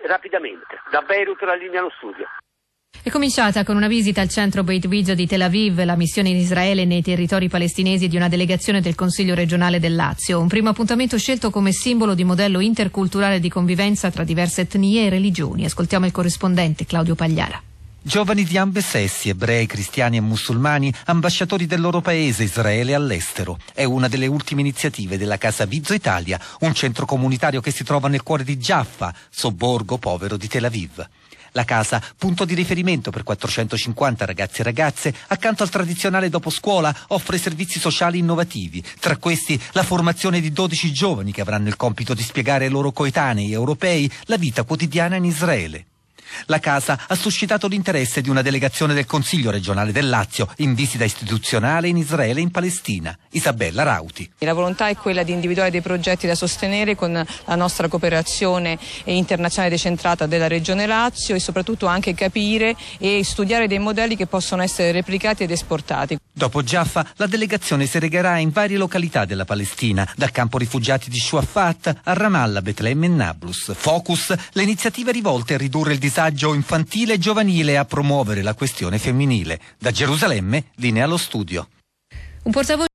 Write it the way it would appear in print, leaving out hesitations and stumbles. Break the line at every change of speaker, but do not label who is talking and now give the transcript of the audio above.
rapidamente. Da Beirut la linea allo studio.
È cominciata con una visita al centro Beit Wiza di Tel Aviv la missione in Israele e nei territori palestinesi di una delegazione del Consiglio regionale del Lazio. Un primo appuntamento scelto come simbolo di modello interculturale di convivenza tra diverse etnie e religioni. Ascoltiamo il corrispondente Claudio Pagliara.
Giovani di ambe sessi, ebrei, cristiani e musulmani, ambasciatori del loro paese, Israele, all'estero. È una delle ultime iniziative della Casa Vizo Italia, un centro comunitario che si trova nel cuore di Jaffa, sobborgo povero di Tel Aviv. La casa, punto di riferimento per 450 ragazzi e ragazze, accanto al tradizionale dopo scuola, offre servizi sociali innovativi. Tra questi, la formazione di 12 giovani che avranno il compito di spiegare ai loro coetanei europei la vita quotidiana in Israele. La casa ha suscitato l'interesse di una delegazione del Consiglio regionale del Lazio in visita istituzionale in Israele e in Palestina. Isabella Rauti.
La volontà è quella di individuare dei progetti da sostenere con la nostra cooperazione internazionale decentrata della Regione Lazio e soprattutto anche capire e studiare dei modelli che possono essere replicati ed esportati.
Dopo Jaffa, la delegazione si regherà in varie località della Palestina, dal campo rifugiati di Shuafat a Ramallah, Betlemme e Nablus. Focus, le iniziative rivolte a ridurre il disagio infantile e giovanile e a promuovere la questione femminile. Da Gerusalemme, linea allo studio.
Un portavoce